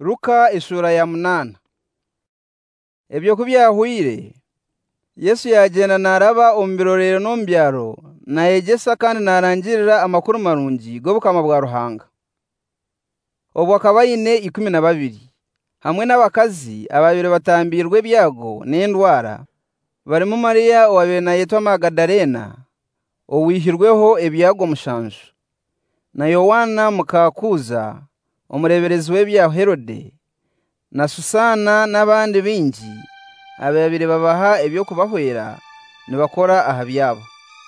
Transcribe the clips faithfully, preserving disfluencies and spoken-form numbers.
Luka ishura ya munana. Ebyo kubyahwire Yesu yagenda naraba ombirorero nombyaro nayegesa kandi narangirira amakuru marungi gobukama bwa Ruhanga. Obwo akabayine ikumi na babiri hamwe n'abakazi ababiri batambirwe byago n'endwara barimo Mariya owabena yitwa Magadalena owihirweho ebyago mushanju na Yohana mukakuza omureberezi w'ebyaho Herode na Susana n'abandi bingi ababiri babaha ebyo kubahwera nibakora aha byabo.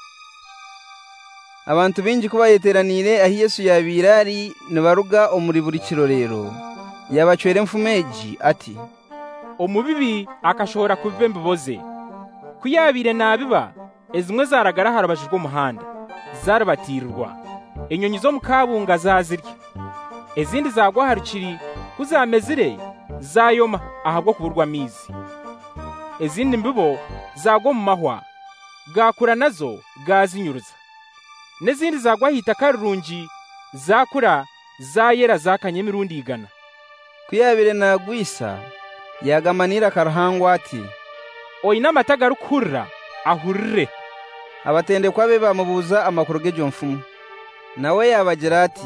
Abantu bingi kuba yeteranire ahi Yesu yabirari nibaruga omuri buri kirorero yabacwere mfumeji ati omubibi akashobora kubibe mbiboze kuyabire nabiba ezimwe zaragara harabashijwe umuhanda zarabatirirwa enyonyi zo mukabunga zazirya ezindi zagwa harukiri kuzamezire zayoma ahabwo kuburwa mizi ezindi mbibo zagwa mu mahwa gakura nazo gazinyuruza nezindi zagwa hita karungi zakura zayera zakanye mirundi igana. Kuyabire nagwisa yagamanira karahangwa ati oyina amataga rukurra ahurire. Abatendekwa be bamubuza amakuru g'ejo mfumu nawe yabagira ati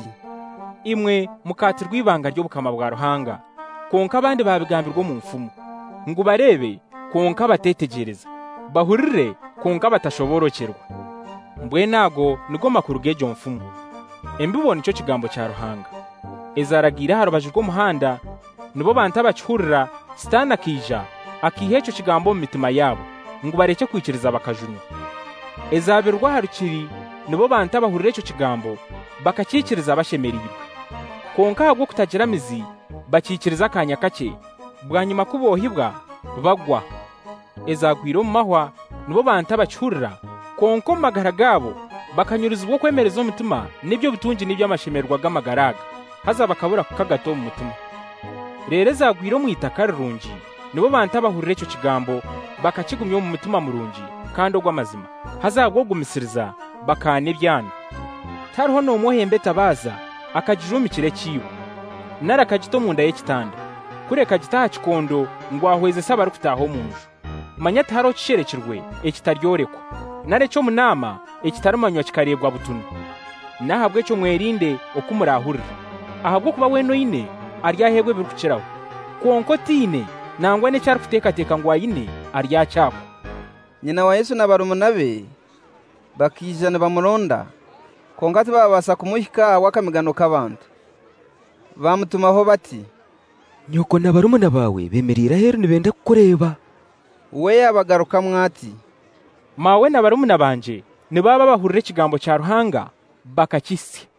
imwe mukatirwa ibanga ryo bukama bwa Ruhanga konka abandi babigambirwa mu mfumu ngo barebe konka batetegereza bahurire konka batashoborokerwa mbwe nago nigo makuru g'ejo mfumu embibona ico kigambo cya Ruhanga ezaragira harabajirwa umuhanda nibo banta bacurira stana kija akihecho kigambo mu mitima yabo ngo bareke kwikiriza bakajunwa ezabirwa harukiri nibo banta bahurire ico kigambo bakakikiriza bashemeribwa konka hagwo kutagira mizi bakikiriza akanya kake bwanyuma kubohibwa bagwa ezagwira mu mahwa nibo banta bacurira konko magara gabo bakanyurizwa kwemereza umutima nibyo bitunji nibyo amashemerwa gamagaraga haza bakabura kukagato mu mutima rero ezagwira mu itakarungi nibo banta bahurire ico kigambo bakakigumyo mu mutima murungi kandi ogwamazima hazagwo gumisiriza bakane byana tariho no muhembe tabaza akajirumikire kiwe nara kagito munda y'ekitanda kureka gitaha kikondo ngo ahweze sabara kutaho munju manya taro kisherekirwe ekitaryorekwa nare cyo munama ekitarumanywa kikarebwa butunu nahabwe cyo mwerinde okumurahurira ahabwo kuba weno ine aryahebwe birukiraho konko tine nangwa ne cyari kuteka teka ngo ayine arya cyako. Nyina wa Yesu na barumuna be bakijana bamuronda kongati babasa kumuhika wakamigano k'abantu bamutumaho bati nyoko na barumuna bawe bemerira hero nibenda kukureba. We yabagaruka mwati mawe na barumuna banje nibaba bahurire kigambo cya Ruhanga bakakisi.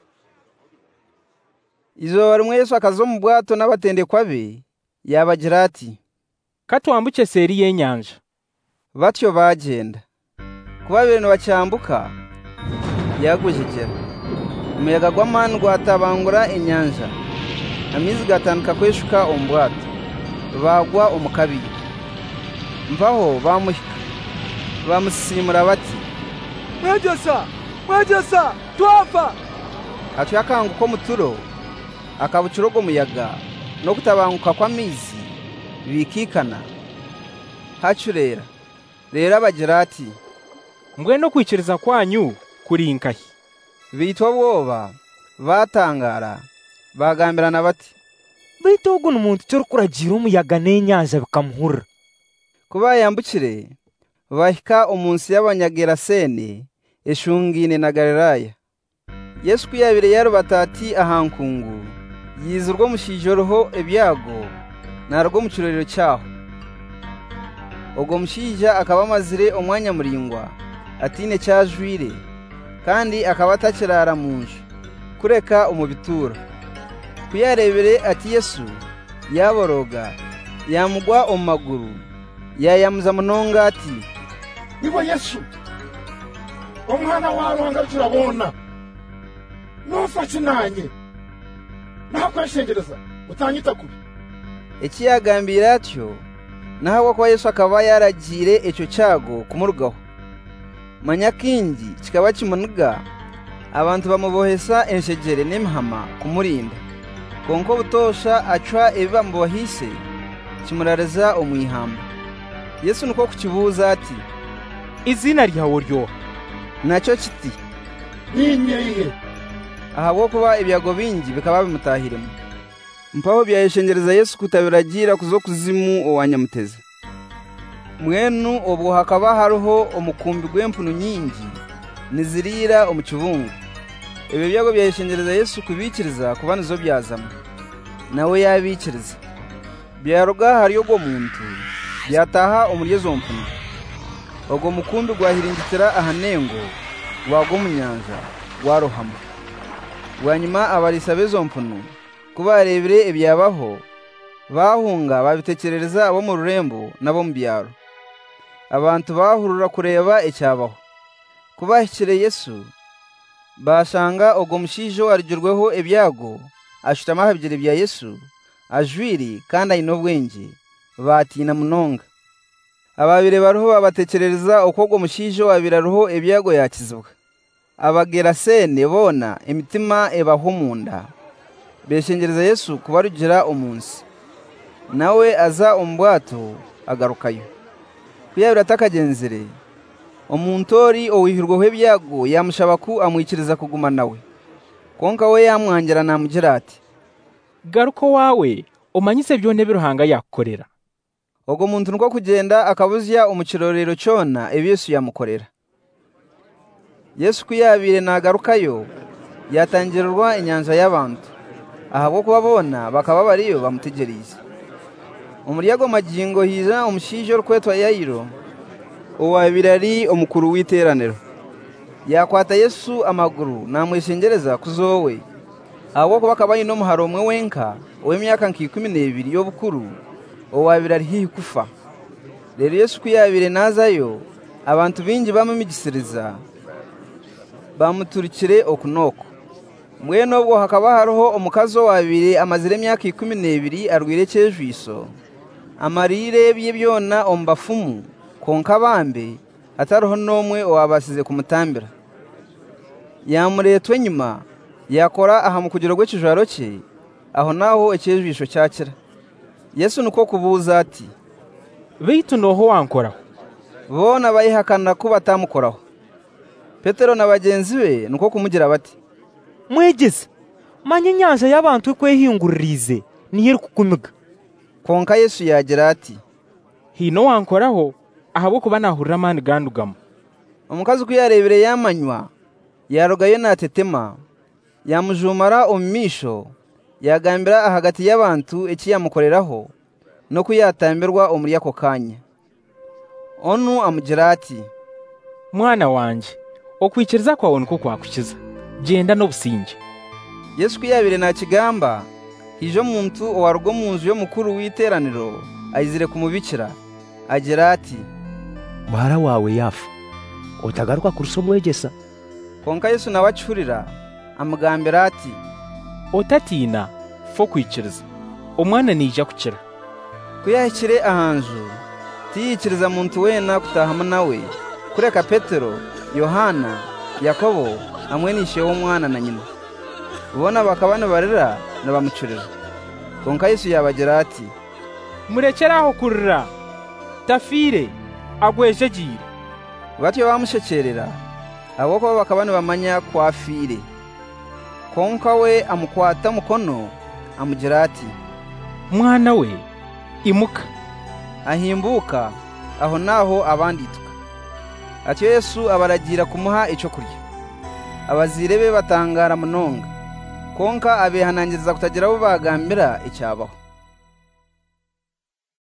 Izo barumwe Yesu akazo mu bwato n'abatendekwa be yabagira ati katwambuke seri y'enyanja. Batyo bagenda kuba bintu bacyambuka yagujegera umuyaga gw'amani gwatabangura inyanja amizi gatanduka kweshuka ombwato bagwa omukabiri mvaho bamuhika bamusimura bati mwegesa mwegesa twafa atyakanguka omuturo akabucurogo muyaga no kutabanguka kw'amizi bikikana hacurera rero abagira ati mbwe no kwikiriza kwanyu kuri inkahi bitwa bwoba batangara bagambirana bati bitogo n'umuntu cyo kuragira umuyaga n'enyanja bikamuhura kuba yambukire bahika umunsi y'abanyagerasene eshungine na Galilaya. Yesu kuyabire yaro batati ahankungu yizurwa mushijoroho ebyago narwo mu kirorero cyaho ogwo mushija akaba amazire omwanya muringwa atine cyajwire kandi akaba atakirara munju kureka umubitura kuyarebere ati Yesu yaboroga yamugwa omaguru yayamuza munonga ati nibo Yesu omwana wa Ruhanga turabona nofashe nanye nakweshengereza utanyita kubi. Ekiyagambira atyo naho kwa Yesu akaba yaragire eco cyago kumurugaho manya kindi kikaba kimunuga abantu bamubohesa enshegere n'imhama kumurinda konko butosha acwa ebiba mu bahise kimurareza omwihamba. Yesu nuko kukibuza ati, izina ryawe ryoha? Nacyo kiti, ninyeye. aha bwo kuba ibyago bingi bikaba bimutahiremo. Mpaho byayeshengereza Yesu kutabiragira kuzo kuzimu owanyamuteze. Mwenu obwo hakaba hariho omukumbi gw'empunu nyingi nizirira omukibungu. Ebyo byago byayeshengereza Yesu kubikiriza kuba nizo byazamo. Nawe yabikiriza. Byaruga hariyo gwo muntu byataha omuryezo mpunu. Ogwo mukumbi gwahiringitira ahanengo gwago mu nyanja gwarohama. Wanyuma abalisa bezo mpunu kubarebere ebyabaho bahunga babitekerereza abo mu rurembo nabo mu byaro. Abantu bahurura kureba icyabaho. Kubahikire Yesu bashanga ogwo mushijo warigirweho ebyago ashutama habigire bya Yesu ajwiri kandi ayino bwenge batina munonga. Ababire baruho babatekerereza uko ogwo mushijo wabiraruho ebyago yakizibwa. Abagerasene bona imitima ebahumunda beshengereza Yesu kubarugira omunsi. Nawe aza ombwato agarukayo. Kuyabira takagenzere omuntori owihirweho ebyago yamushabaku amwikiriza kuguma nawe. Konka we yamwangira namugira ati, garuko wawe umanyise byone biruhanga yakorera. Ogwo muntu nuko kugenda akabuzya umukirorero cyona ebyo Yesu yamukorera. Yesu kuyabire nagarukayo yatangirwa inyanja y'abantu. Aha bwo kubabona bakaba bariyo bamutegereze. Umuryago magingo hiza omushijo rkwetwa Yayiro owabirari omukuru w'iteraniro. Yakwata Yesu amaguru namwishengereza kuzowe. Abo kuba kabanye no muharo umwe wenka w'emyaka nk'ikumi n'ebiri y'obukuru owabirari hihi kufa. Rero Yesu kuyabire nazayo abantu bingi bamumigisiriza bamuturikire okunoko. Mwene obwo hakaba hariho omukazo wabire amazire emyaka ikumi n'ebiri arwire cyejwiso. Amarire bye byona ombafumu konka bambe ataroho nomwe owabasize kumutambira. Yamuretwe nyuma yakora aha mukugiro gw'ekijwaro cye aho naho ecyejwisho cyakira. Yesu nuko kubuza ati, bitu noho wankoraho? Bona bayihakana kuba atamukoraho. Petero na bagenzi be nuko kumugira bati, Mwegeze, manye nyanja y'abantu kwehinguririze niye kukumiga. Konka Yesu yagira ati, hino wankoraho ahabo kuba nahurira mani gandugamo. Omukazi kuyarebere yamanywa yarugayo natetema yamujumara omumisho yagambira ahagati y'abantu eki yamukoreraho no kuyatambirwa omuri ako kanya. Onu amugira ati, mwana wanje okwikiriza kwawe niko kwakukiza, genda n'obusinge. Yesu kuyabire nakigamba hijo muntu owarugo munzu yo mukuru w'iteraniro ayizire kumubikira agira ati, muhara wawe yafa otagaruka kuruso mwegesa. Konka Yesu nawacurira amugambira ati, otatina fo kwikiriza omwana nija kukira. Kuyahikire ahanju tiyikiriza muntu wena kutahama nawe kureka Petero, Yohana, Yakobo hamwe n'ishe w'umwana na nyina. Ubona bakabana barira na bamucurira. Konka Yesu yabagira ati, murekeraho kurira tafire agwejegire. Batyo bamushekerera abo ko bakabana bamanya kwafire. Konka we amukwata mukono amugira ati, mwana we imuka. Ahimbuka aho naho abanditwa. Atyo Yesu abaragira kumuha icyo kurya. Abazirebe batangara munonga. Konka abehanangiriza kutagira abo bagambira icyabaho.